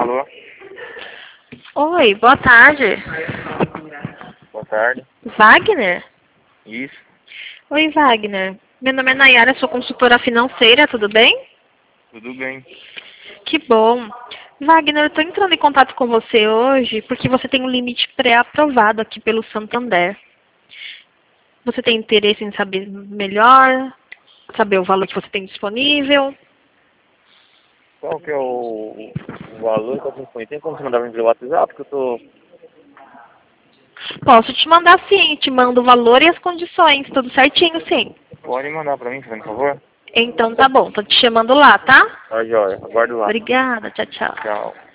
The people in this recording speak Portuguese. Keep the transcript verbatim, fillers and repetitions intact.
Alô? Oi, boa tarde. Boa tarde. Wagner? Isso. Oi, Wagner. Meu nome é Nayara, sou consultora financeira, tudo bem? Tudo bem. Que bom. Wagner, eu estou entrando em contato com você hoje porque você tem um limite pré-aprovado aqui pelo Santander. Você tem interesse em saber melhor? Saber o valor que você tem disponível? Qual que é o, o valor que eu tenho disponível? Tem como você mandar pra mim pelo WhatsApp? Porque eu tô... Posso te mandar sim, te mando o valor e as condições, tudo certinho sim. Pode mandar pra mim, por favor? Então tá bom, tô te chamando lá, tá? Tá, joia. Aguardo lá. Obrigada, tchau, tchau. Tchau.